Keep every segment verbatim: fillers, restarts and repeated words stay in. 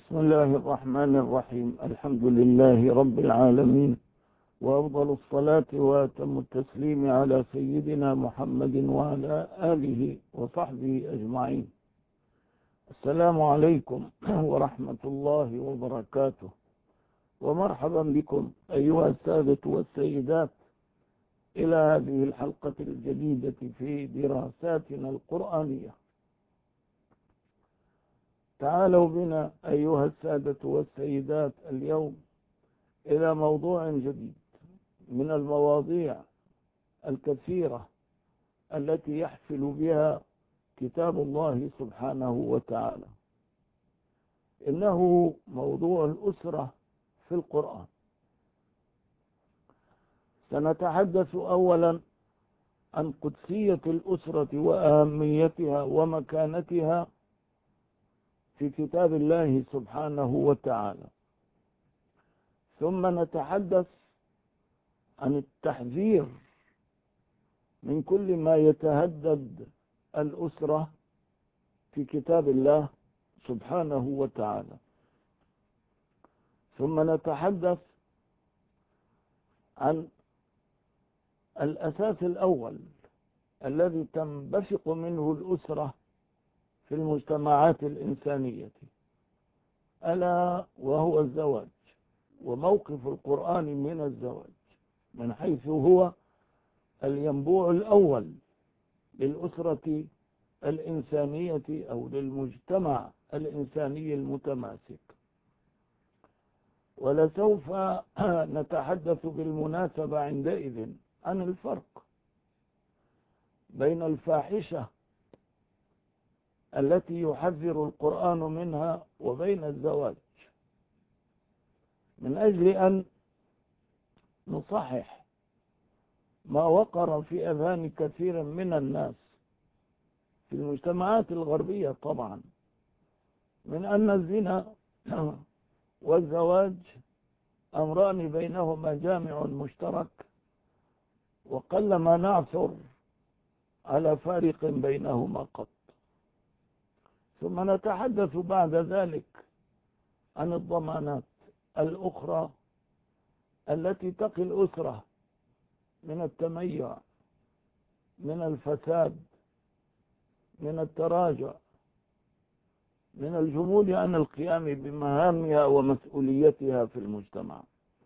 بسم الله الرحمن الرحيم. الحمد لله رب العالمين، وأفضل الصلاة وأتم التسليم على سيدنا محمد وعلى آله وصحبه أجمعين. السلام عليكم ورحمة الله وبركاته، ومرحبا بكم أيها السادة والسيدات إلى هذه الحلقة الجديدة في دراساتنا القرآنية. تعالوا بنا أيها السادة والسيدات اليوم إلى موضوع جديد من المواضيع الكثيرة التي يحفل بها كتاب الله سبحانه وتعالى. إنه موضوع الأسرة في القرآن. سنتحدث أولا عن قدسية الأسرة وأهميتها ومكانتها في كتاب الله سبحانه وتعالى، ثم نتحدث عن التحذير من كل ما يتهدد الأسرة في كتاب الله سبحانه وتعالى، ثم نتحدث عن الأساس الأول الذي تنبثق منه الأسرة في المجتمعات الإنسانية، ألا وهو الزواج، وموقف القرآن من الزواج من حيث هو الينبوع الأول للأسرة الإنسانية أو للمجتمع الإنساني المتماسك. ولسوف نتحدث بالمناسبة عندئذ عن الفرق بين الفاحشة التي يحذر القرآن منها وبين الزواج، من أجل أن نصحح ما وقر في أذهان كثير من الناس في المجتمعات الغربية طبعا، من أن الزنا والزواج أمران بينهما جامع مشترك، وقلما نعثر على فارق بينهما قط. ثم نتحدث بعد ذلك عن الضمانات الأخرى التي تقي الأسرة من التميع، من الفساد، من التراجع، من الجمود عن القيام بمهامها ومسؤوليتها في المجتمع.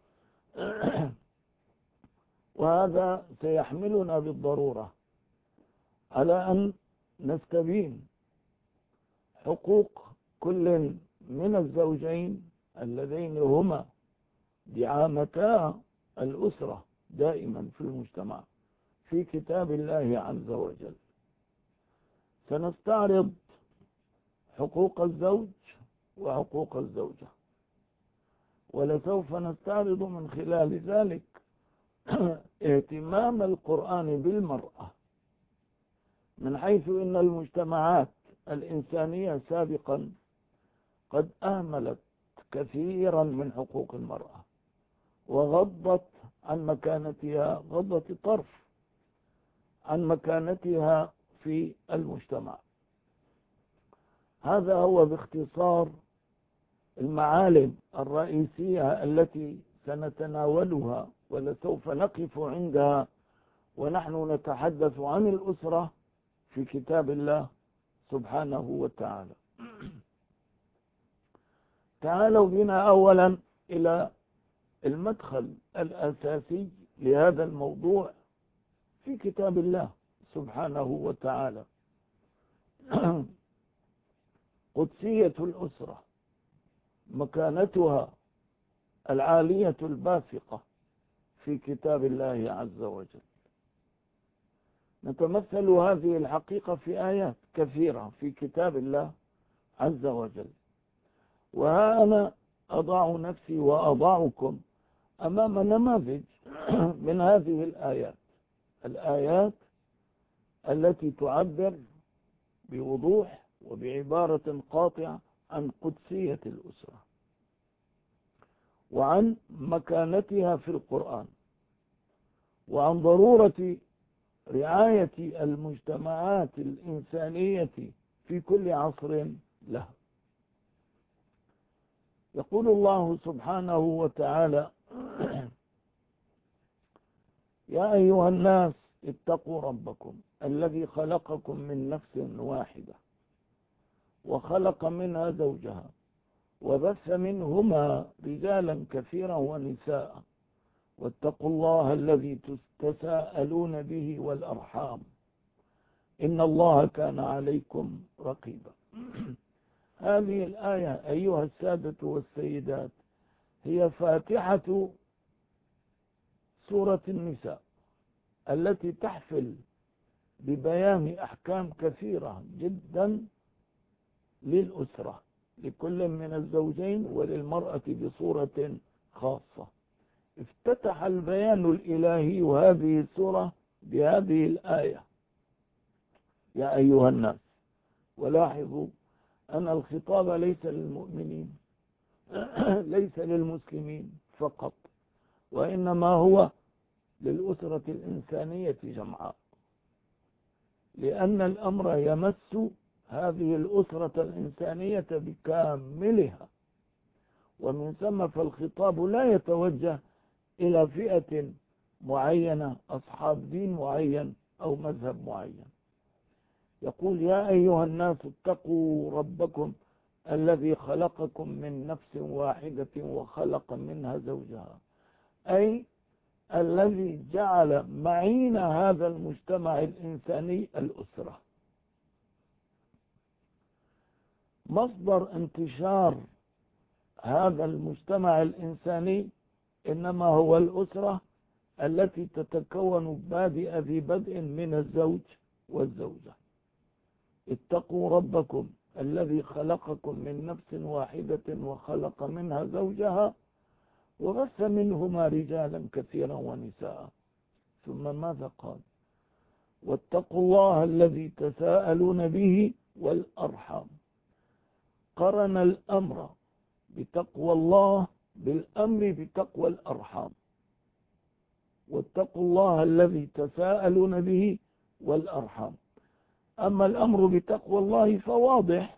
وهذا سيحملنا بالضرورة على أن نستبين حقوق كل من الزوجين اللذين هما دعامتا الأسرة دائما في المجتمع في كتاب الله عز وجل. سنستعرض حقوق الزوج وحقوق الزوجة، ولسوف نستعرض من خلال ذلك اهتمام القرآن بالمرأة، من حيث إن المجتمعات الإنسانية سابقا قد أهملت كثيرا من حقوق المرأة، وغضت عن مكانتها، غضت الطرف عن مكانتها في المجتمع. هذا هو باختصار المعالم الرئيسية التي سنتناولها، ولسوف نقف عندها ونحن نتحدث عن الأسرة في كتاب الله سبحانه وتعالى. تعالوا بنا أولا إلى المدخل الأساسي لهذا الموضوع في كتاب الله سبحانه وتعالى. قدسية الأسرة، مكانتها العالية الباسقة في كتاب الله عز وجل. نتمثل هذه الحقيقة في آيات كثيرة في كتاب الله عز وجل، وها أنا أضع نفسي وأضعكم أمام نماذج من هذه الآيات، الآيات التي تعبر بوضوح وبعبارة قاطعة عن قدسية الأسرة وعن مكانتها في القرآن، وعن ضرورة رعاية المجتمعات الإنسانية في كل عصر له. يقول الله سبحانه وتعالى: يا أيها الناس اتقوا ربكم الذي خلقكم من نفس واحدة وخلق منها زوجها وبث منهما رجالا كثيرا ونساء واتقوا الله الذي تساءلون به والأرحام إن الله كان عليكم رقيبا. هذه الآية أيها السادة والسيدات هي فاتحة سورة النساء التي تحفل ببيان أحكام كثيرة جدا للأسرة لكل من الزوجين وللمرأة بصورة خاصة. افتتح البيان الإلهي هذه السورة بهذه الآية: يا أيها الناس. ولاحظوا أن الخطاب ليس للمؤمنين ليس للمسلمين فقط، وإنما هو للأسرة الإنسانية جمعاء، لأن الأمر يمس هذه الأسرة الإنسانية بكاملها، ومن ثم فالخطاب لا يتوجه إلى فئة معينة، أصحاب دين معين أو مذهب معين. يقول: يا أيها الناس اتقوا ربكم الذي خلقكم من نفس واحدة وخلق منها زوجها، أي الذي جعل معين هذا المجتمع الإنساني الأسرة. مصدر انتشار هذا المجتمع الإنساني إنما هو الأسرة التي تتكون بادئ ذي بدء من الزوج والزوجة. اتقوا ربكم الذي خلقكم من نفس واحدة وخلق منها زوجها وبث منهما رجالا كثيرا ونساء. ثم ماذا قال؟ واتقوا الله الذي تساءلون به والأرحام. قرن الأمر بتقوى الله بالأمر بتقوى الأرحام. واتقوا الله الذي تساءلون به والأرحام. أما الأمر بتقوى الله فواضح،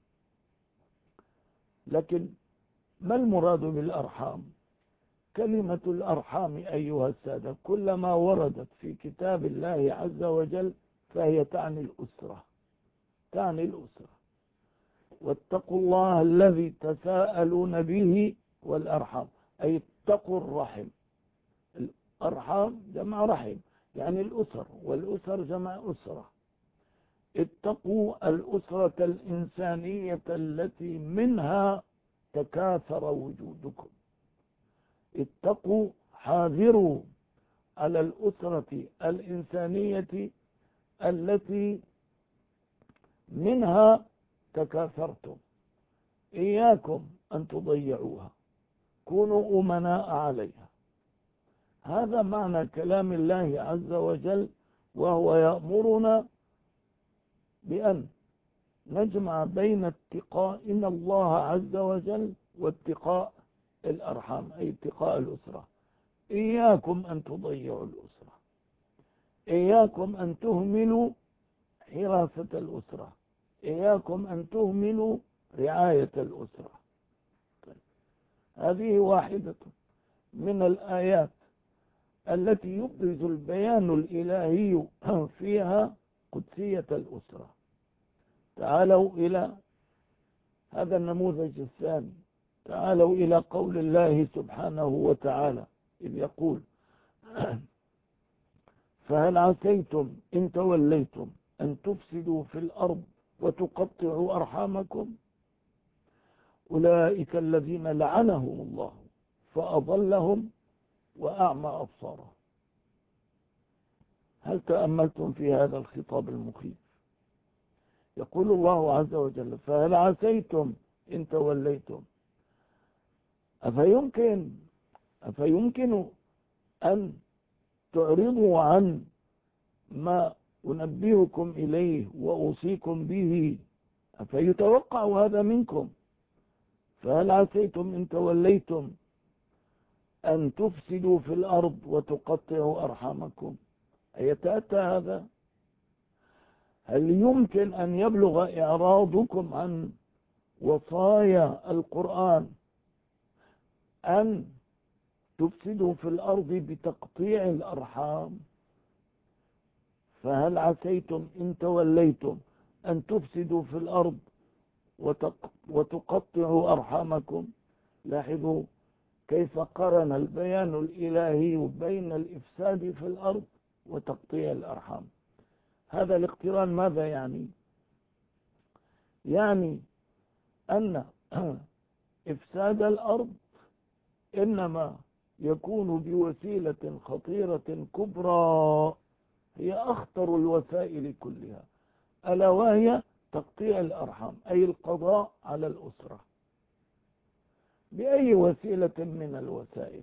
لكن ما المراد بالأرحام؟ كلمة الأرحام أيها السادة كلما وردت في كتاب الله عز وجل فهي تعني الأسرة، تعني الأسرة. واتقوا الله الذي تساءلون به والأرحام، أي اتقوا الرحم. الأرحام جمع رحم، يعني الأسر، والأسر جمع أسرة. اتقوا الأسرة الإنسانية التي منها تكاثر وجودكم. اتقوا، حاذروا على الأسرة الإنسانية التي منها تكاثرتم، إياكم أن تضيعوها، كونوا أمناء عليها. هذا معنى كلام الله عز وجل، وهو يأمرنا بأن نجمع بين اتقاء الله عز وجل واتقاء الأرحام، أي اتقاء الأسرة. إياكم أن تضيعوا الأسرة، إياكم أن تهملوا حراسة الأسرة، إياكم أن تهملوا رعاية الأسرة. طيب. هذه واحدة من الآيات التي يبرز البيان الإلهي فيها قدسية الأسرة. تعالوا إلى هذا النموذج الثاني، تعالوا إلى قول الله سبحانه وتعالى إذ يقول: فهل عسيتم إن توليتم أن تفسدوا في الأرض وتقطعوا أرحامكم أولئك الذين لعنهم الله فأضلهم وأعمى أبصارهم. هل تأملتم في هذا الخطاب المخيف؟ يقول الله عز وجل: فهل عسيتم إن توليتم. أفيمكن أفيمكن أن تعرضوا عن ما أنبهكم إليه وأوصيكم به؟ أفيتوقع هذا منكم؟ فهل عسيتم إن توليتم أن تفسدوا في الأرض وتقطعوا أرحامكم؟ أيتأتى هذا؟ هل يمكن أن يبلغ إعراضكم عن وصايا القرآن أن تفسدوا في الأرض بتقطيع الأرحام. فهل عسيتم إن توليتم أن تفسدوا في الأرض وتقطعوا أرحامكم؟ لاحظوا كيف قرن البيان الإلهي بين الإفساد في الأرض وتقطيع الأرحام. هذا الاقتران ماذا يعني؟ يعني أن إفساد الأرض إنما يكون بوسيلة خطيرة كبرى، هي أخطر الوسائل كلها، ألا وهي تقطيع الأرحام، أي القضاء على الأسرة بأي وسيلة من الوسائل.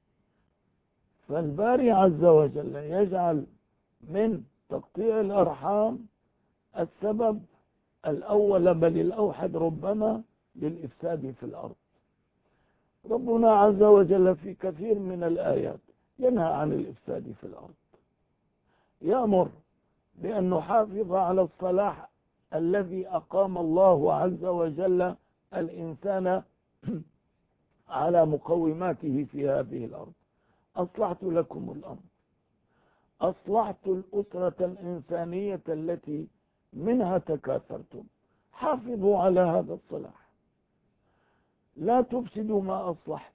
فالباري عز وجل يجعل من تقطيع الأرحام السبب الأول بل الأوحد ربما للإفساد في الأرض. ربنا عز وجل في كثير من الآيات ينهى عن الإفساد في الأرض، يأمر بأن نحافظ على الصلاح الذي أقام الله عز وجل الإنسان على مقوماته في هذه الأرض. أصلحت لكم الأمر، أصلحت الأسرة الإنسانية التي منها تكاثرتم، حافظوا على هذا الصلاح، لا تفسدوا ما أصلحت.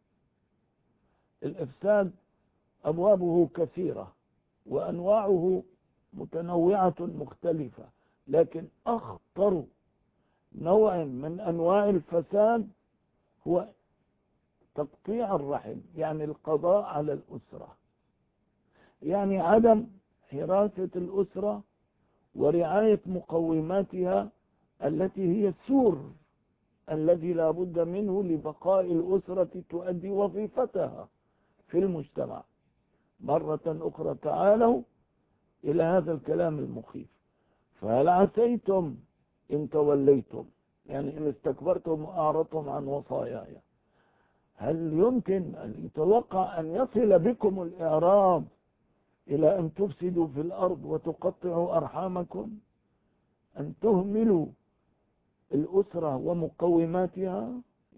الإفساد أبوابه كثيرة وأنواعه متنوعة مختلفة، لكن أخطر نوع من أنواع الفساد هو تقطيع الرحم، يعني القضاء على الأسرة، يعني عدم حراسة الأسرة ورعاية مقوماتها التي هي السور الذي لا بد منه لبقاء الأسرة تؤدي وظيفتها في المجتمع. مرة أخرى تعالوا إلى هذا الكلام المخيف. فهل عسيتم إن توليتم، يعني إن استكبرتم وأعرضتم عن وصاياي، هل يمكن أن يتوقع أن يصل بكم الإعراض إلى أن تفسدوا في الأرض وتقطعوا أرحامكم، أن تهملوا الأسرة ومقوماتها؟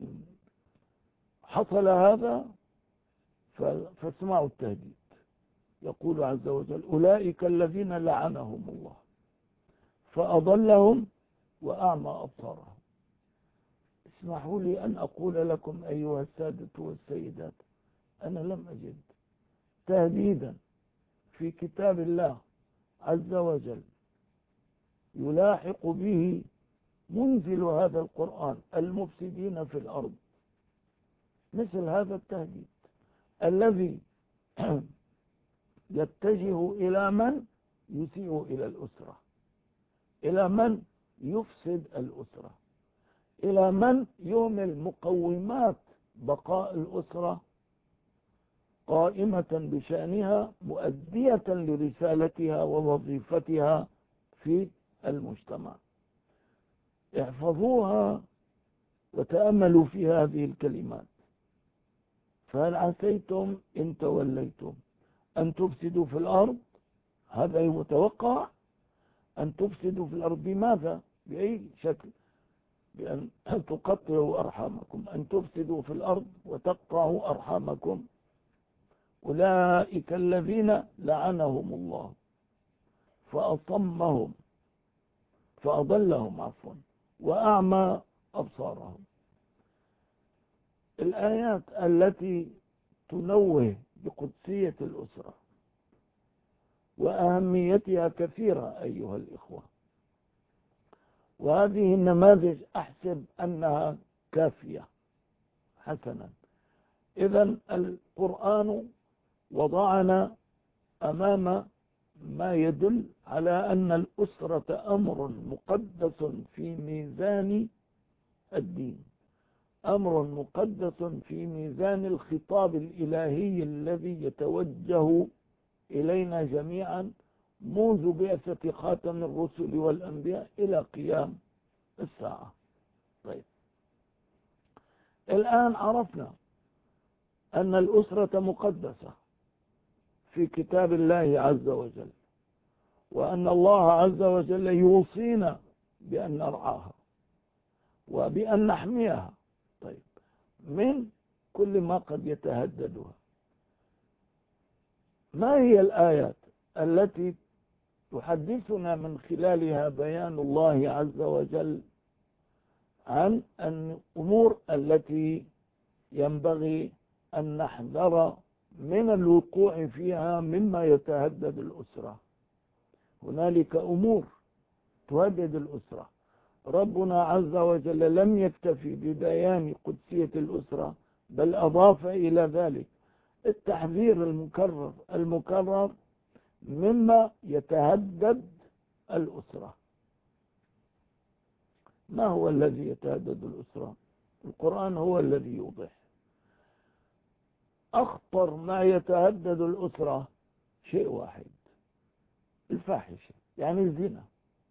حصل هذا فاسمعوا التهديد. يقول عز وجل: أولئك الذين لعنهم الله فأضلهم وأعمى أبصارهم. اسمحوا لي أن أقول لكم أيها السادة والسيدات، أنا لم أجد تهديدا في كتاب الله عز وجل يلاحق به منزل هذا القرآن المفسدين في الأرض مثل هذا التهديد الذي يتجه إلى من يسيء إلى الأسرة، إلى من يفسد الأسرة، إلى من يهمل مقومات بقاء الأسرة قائمة بشأنها مؤدية لرسالتها ووظيفتها في المجتمع. احفظوها وتأملوا في هذه الكلمات. فهل عسيتم إن توليتم أن تفسدوا في الأرض؟ هذا متوقع، أن تفسدوا في الأرض بماذا؟ بأي شكل؟ بأن تقطعوا أرحامكم، أن تفسدوا في الأرض وتقطعوا أرحامكم. أولئك الذين لعنهم الله فأصمهم فأضلهم عفوا وأعمى أبصارهم. الآيات التي تنوه بقدسية الأسرة وأهميتها كثيرة أيها الإخوة، وهذه النماذج أحسب أنها كافية. حسنا، إذن القرآن وضعنا أمام ما يدل على أن الأسرة أمر مقدس في ميزان الدين، أمر مقدس في ميزان الخطاب الإلهي الذي يتوجه إلينا جميعا منذ بعثة خاتم الرسل والأنبياء إلى قيام الساعة. طيب، الآن عرفنا أن الأسرة مقدسة في كتاب الله عز وجل، وأن الله عز وجل يوصينا بأن نرعاها وبأن نحميها. طيب، من كل ما قد يتهددها. ما هي الآيات التي تحدثنا من خلالها بيان الله عز وجل عن الأمور التي ينبغي أن نحذر من الوقوع فيها مما يتهدد الأسرة؟ هنالك أمور تهدد الأسرة. ربنا عز وجل لم يكتفي ببيان قدسية الأسرة، بل أضاف إلى ذلك التحذير المكرر المكرر مما يتهدد الأسرة. ما هو الذي يتهدد الأسرة؟ القرآن هو الذي يوضح. أخطر ما يتهدد الأسرة شيء واحد: الفاحشة، يعني الزنا.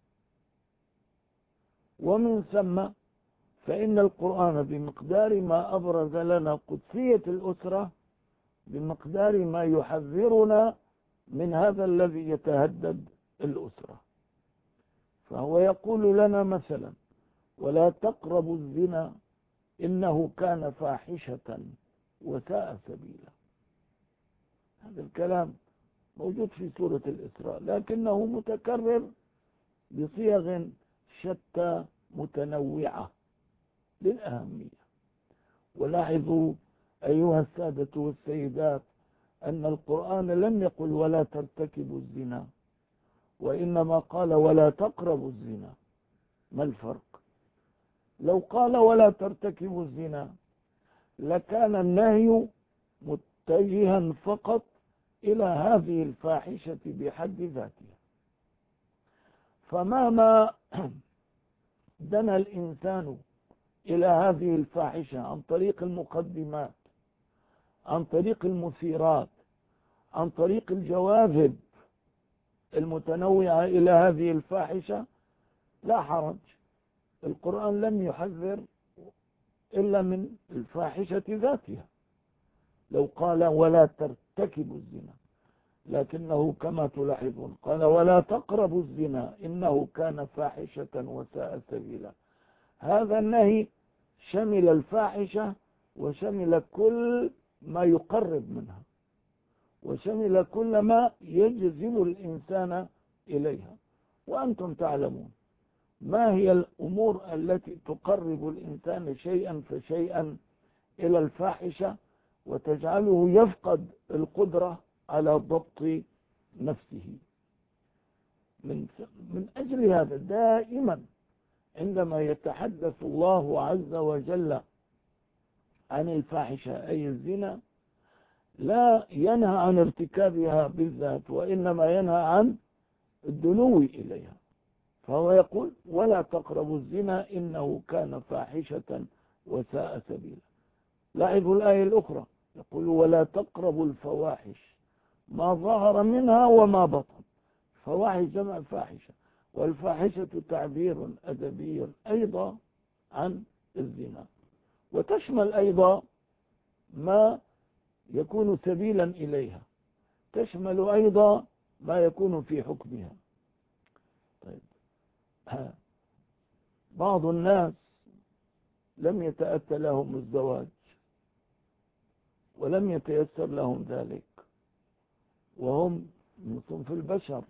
ومن ثم فإن القرآن بمقدار ما أبرز لنا قدسية الأسرة بمقدار ما يحذرنا من هذا الذي يتهدد الأسرة. فهو يقول لنا مثلا: ولا تقربوا الزنا إنه كان فاحشة وساء سبيلا. هذا الكلام موجود في سورة الإسراء، لكنه متكرر بصيغ شتى متنوعة للأهمية. ولاحظوا أيها السادة والسيدات أن القرآن لم يقل ولا ترتكبوا الزنا، وإنما قال ولا تقربوا الزنا. ما الفرق؟ لو قال ولا ترتكبوا الزنا لكان النهي متجها فقط إلى هذه الفاحشة بحد ذاتها. فمهما دنا الإنسان إلى هذه الفاحشة عن طريق المقدمات، عن طريق المثيرات، عن طريق الجواذب المتنوعة إلى هذه الفاحشة، لا حرج. القرآن لم يحذر إلا من الفاحشة ذاتها. لو قال ولا ترتكبوا الزنا، لكنه كما تلاحظون قال ولا تقربوا الزنا إنه كان فاحشة وساء سبيلا. هذا النهي شمل الفاحشة وشمل كل ما يقرب منها، وشمل كل ما يجذب الإنسان إليها. وأنتم تعلمون ما هي الأمور التي تقرب الإنسان شيئا فشيئا إلى الفاحشة وتجعله يفقد القدرة على ضبط نفسه. من, من أجل هذا دائما عندما يتحدث الله عز وجل عن الفاحشة أي الزنا لا ينهى عن ارتكابها بالذات، وإنما ينهى عن الدنو إليها. فهو يقول ولا تقربوا الزنا إنه كان فاحشة وساء سبيلا. لاحظوا الآية الأخرى يقول ولا تقربوا الفواحش ما ظهر منها وما بطن. فواحش جمع فاحشة، والفاحشة تعبير أدبي أيضا عن الزنا، وتشمل أيضا ما يكون سبيلا إليها، تشمل أيضا ما يكون في حكمها. طيب، بعض الناس لم يتأتى لهم الزواج ولم يتيسر لهم ذلك، وهم من صنف البشر،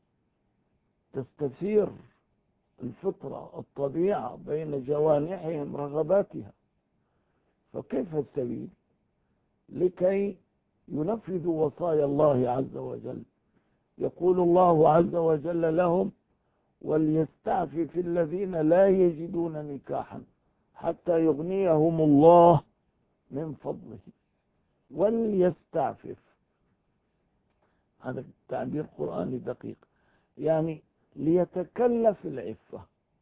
تستثير الفطرة الطبيعة بين جوانحهم رغباتها. فكيف السبيل لكي ينفذوا وصايا الله عز وجل؟ يقول الله عز وجل لهم وليستعفف الذين لا يجدون نكاحا حتى يغنيهم الله من فضله. وليستعفف، هذا تعبير قرآني دقيق، يعني ليتكلف العفة،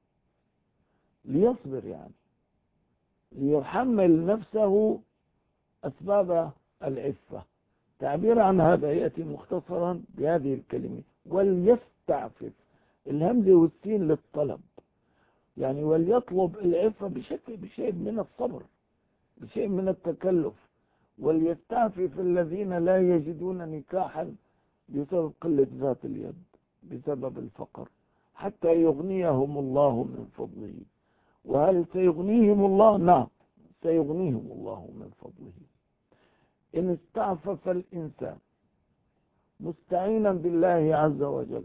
ليصبر، يعني ليحمل نفسه أسباب العفة. تعبير عن هذا يأتي مختصرا بهذه الكلمة وليستعفف، الهمز والسين للطلب، يعني وليطلب العفة بشكل بشيء من الصبر، بشيء من التكلف. وليستعفف الذين لا يجدون نكاحا بسبب قلة ذات اليد، بسبب الفقر، حتى يغنيهم الله من فضله. وهل سيغنيهم الله؟ نعم سيغنيهم الله من فضله. إن استعفف الإنسان مستعينا بالله عز وجل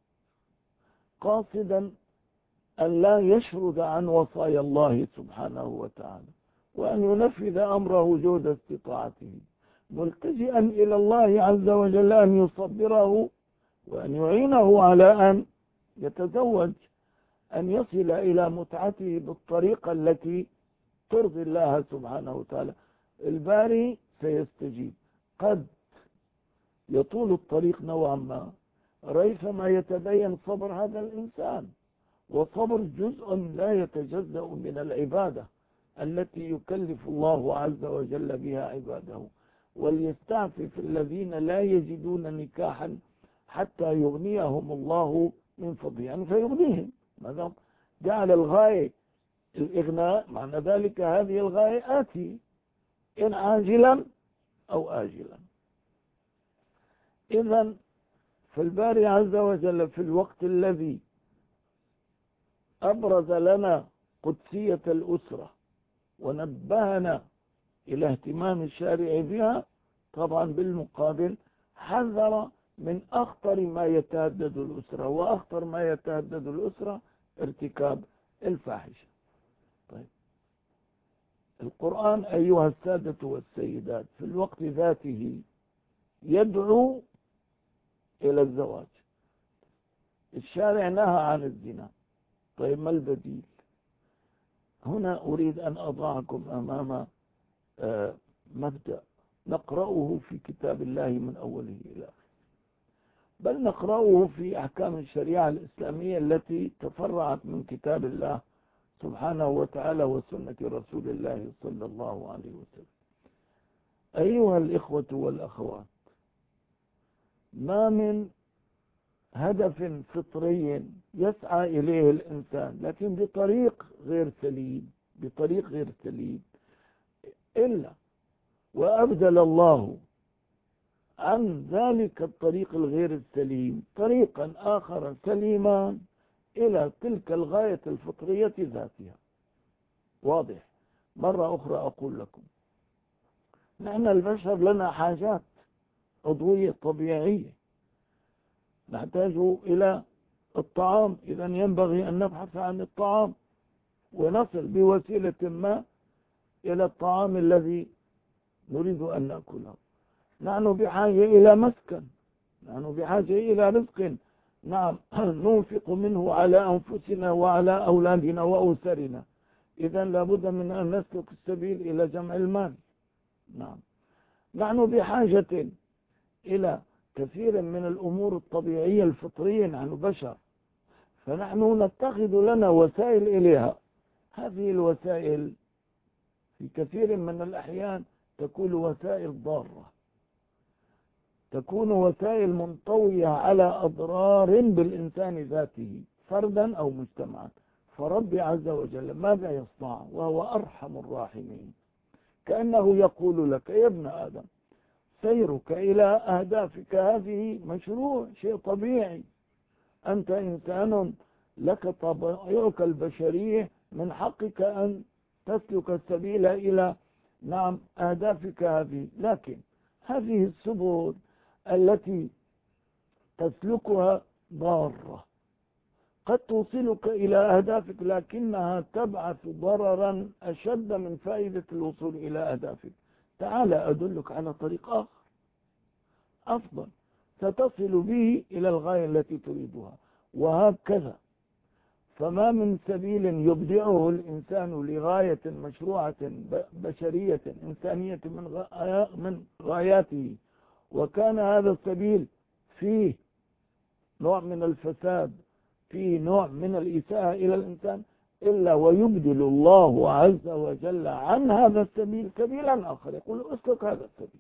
قاصدا أن لا يشرد عن وصايا الله سبحانه وتعالى وأن ينفذ أمره جهد استطاعته، ملتجئا إلى الله عز وجل أن يصبره وأن يعينه على أن يتزوج، أن يصل إلى متعته بالطريقة التي ترضي الله سبحانه وتعالى، الباري سيستجيب. قد يطول الطريق نوعا ما ريثما يتبين صبر هذا الإنسان، وصبر جزء لا يتجزأ من العبادة التي يكلف الله عز وجل بها عباده. وليستعفف الذين لا يجدون نكاحا حتى يغنيهم الله من فضله، يعني فيغنيهم، ماذا جعل الغاية الإغناء، معنى ذلك هذه الغاية آتي إن عاجلا أو آجلا. إذن فالباري عز وجل في الوقت الذي أبرز لنا قدسية الأسرة ونبهنا إلى اهتمام الشارع بها، طبعا بالمقابل حذر من أخطر ما يتهدد الأسرة، وأخطر ما يتهدد الأسرة ارتكاب الفاحشة. طيب، القرآن أيها السادة والسيدات في الوقت ذاته يدعو إلى الزواج. الشارع نهى عن الزنا. طيب، ما البديل؟ هنا أريد أن أضعكم أمام مبدأ نقرأه في كتاب الله من أوله إلى آخره، بل نقرأه في أحكام الشريعة الإسلامية التي تفرعت من كتاب الله سبحانه وتعالى وسنة رسول الله صلى الله عليه وسلم. أيها الإخوة والأخوات، ما من هدف فطري يسعى إليه الإنسان لكن بطريق غير سليم بطريق غير سليم إلا وأبدل الله عن ذلك الطريق الغير السليم طريقا آخر سليما إلى تلك الغاية الفطرية ذاتها. واضح؟ مرة أخرى أقول لكم، نحن البشر لنا حاجات عضوية طبيعية، نحتاج إلى الطعام، إذا ينبغي أن نبحث عن الطعام ونصل بوسيلة ما إلى الطعام الذي نريد أن نأكله. نحن بحاجة إلى مسكن، نحن بحاجة إلى رزق، نعم، ننفق منه على أنفسنا وعلى أولادنا وأسرنا، إذا لابد من أن نسلك السبيل إلى جمع المال. نعم، نحن بحاجة إلى كثير من الأمور الطبيعية الفطرية، نحن بشر، فنحن نتخذ لنا وسائل إليها. هذه الوسائل في كثير من الأحيان تكون وسائل ضارة، تكون وسائل منطوية على أضرار بالإنسان ذاته فردا أو مجتمعا. فرب عز وجل ماذا يصنع وهو أرحم الراحمين؟ كأنه يقول لك يا ابن آدم، سيرك إلى أهدافك هذه مشروع، شيء طبيعي، أنت إنسان لك طبيعك البشرية، من حقك أن تسلك السبيل إلى نعم أهدافك هذه، لكن هذه السبل التي تسلكها ضارة، قد توصلك إلى أهدافك لكنها تبعث ضررا أشد من فائدة الوصول إلى أهدافك. تعال أدلك على طريق آخر أفضل ستصل به إلى الغاية التي تريدها، وهكذا. فما من سبيل يبدعه الإنسان لغاية مشروعة بشرية إنسانية من غاياته، وكان هذا السبيل فيه نوع من الفساد، فيه نوع من الإساءة إلى الإنسان، إلا ويبدل الله عز وجل عن هذا السبيل سبيلا آخر، يقول اسلك هذا السبيل.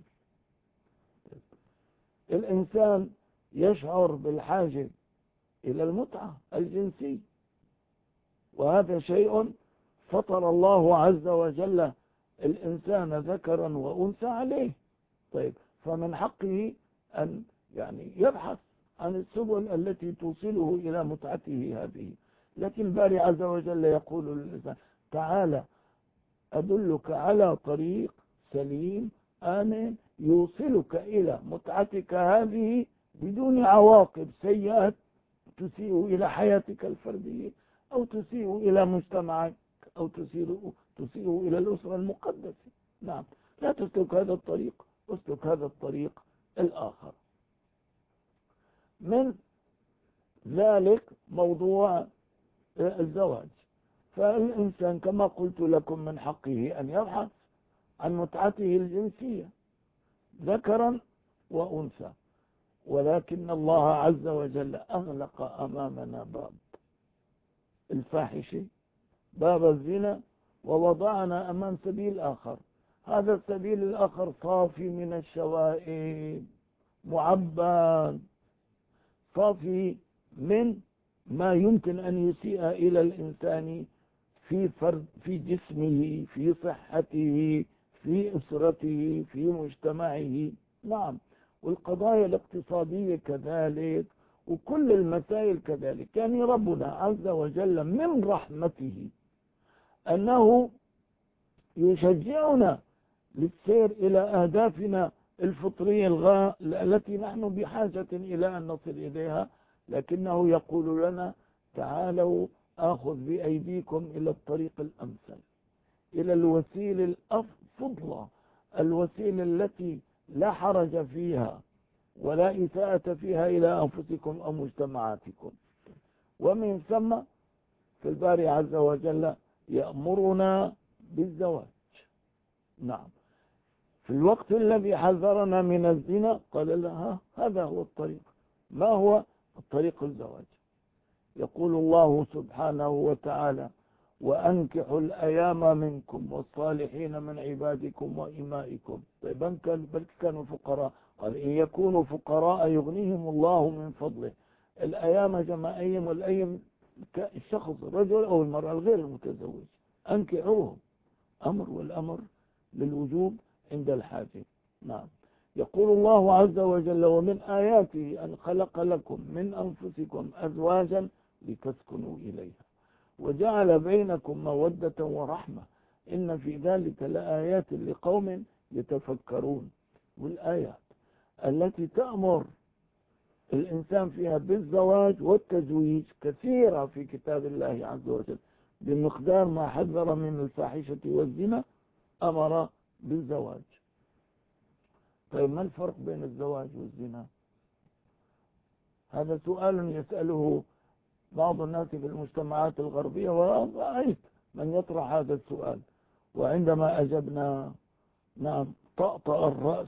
الإنسان يشعر بالحاجة إلى المتعة الجنسية، وهذا شيء فطر الله عز وجل الإنسان ذكرا وأنثى عليه. طيب، فمن حقه أن يعني يبحث عن السبل التي توصله إلى متعته هذه. لكن الباري عز وجل يقول للإنسان تعالى أدلك على طريق سليم آمن يوصلك إلى متعتك هذه بدون عواقب سيئة تسيء إلى حياتك الفردية أو تسيء إلى مجتمعك أو تسيء, تسيء إلى الأسرة المقدسة. نعم، لا تسلك هذا الطريق، اسلك هذا الطريق الآخر. من ذلك موضوع الزواج. فالإنسان كما قلت لكم من حقه أن يبحث عن متعته الجنسية ذكرا وأنثى، ولكن الله عز وجل أغلق أمامنا باب الفاحشة، باب الزنا، ووضعنا أمام سبيل آخر. هذا السبيل الآخر صافي من الشوائب، معبى، صافي من ما يمكن أن يسيء إلى الإنسان في فرد في جسمه، في صحته، في أسرته، في مجتمعه. نعم، والقضايا الاقتصادية كذلك، وكل المسائل كذلك. يعني ربنا عز وجل من رحمته أنه يشجعنا للسير إلى أهدافنا الفطرية الغاء التي نحن بحاجة إلى أن نصل إليها، لكنه يقول لنا تعالوا آخذ بأيديكم إلى الطريق الأمثل، إلى الوسيلة الأفضل، الوسيلة التي لا حرج فيها ولا إساءة فيها إلى أنفسكم أو مجتمعاتكم. ومن ثم في الباري عز وجل يأمرنا بالزواج. نعم، في الوقت الذي حذرنا من الزنا قال لها هذا هو الطريق. ما هو الطريق؟ الزواج. يقول الله سبحانه وتعالى وأنكحوا الأيام منكم والصالحين من عبادكم وإمائكم. طيب بل كانوا فقراء، قال إن يكونوا فقراء يغنيهم الله من فضله. الأيام جمع أيام، والأيام الشخص الرجل أو المرأة الغير المتزوج، أنكحوهم، أمر، والأمر للوجوب عند الحاجة. نعم، يقول الله عز وجل ومن آياته أن خلق لكم من أنفسكم أزواجا لتسكنوا إليها وجعل بينكم مودة ورحمة إن في ذلك لآيات لقوم يتفكرون. والآيات التي تأمر الإنسان فيها بالزواج والتزويج كثيرة في كتاب الله عز وجل، بمقدار ما حذر من الفاحشة والزنا أمر بالزواج. طيب ما الفرق بين الزواج والزنا؟ هذا سؤال يسأله بعض الناس في المجتمعات الغربية، ورأيت من يطرح هذا السؤال، وعندما أجبنا نعم طأطأ الرأس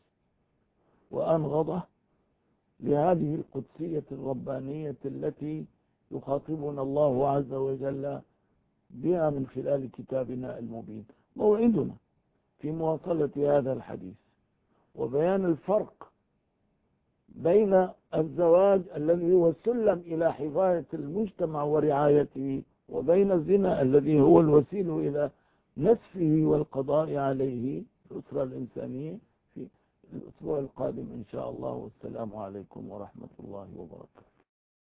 وأنغضه لهذه القدسية الربانية التي يخاطبنا الله عز وجل بها من خلال كتابنا المبين. موعدنا في مواصلة هذا الحديث وبيان الفرق بين الزواج الذي هو السلم إلى حماية المجتمع ورعايته، وبين الزنا الذي هو الوسيل إلى نسفه والقضاء عليه الأسرة الإنسانية، في الأسبوع القادم إن شاء الله. والسلام عليكم ورحمة الله وبركاته.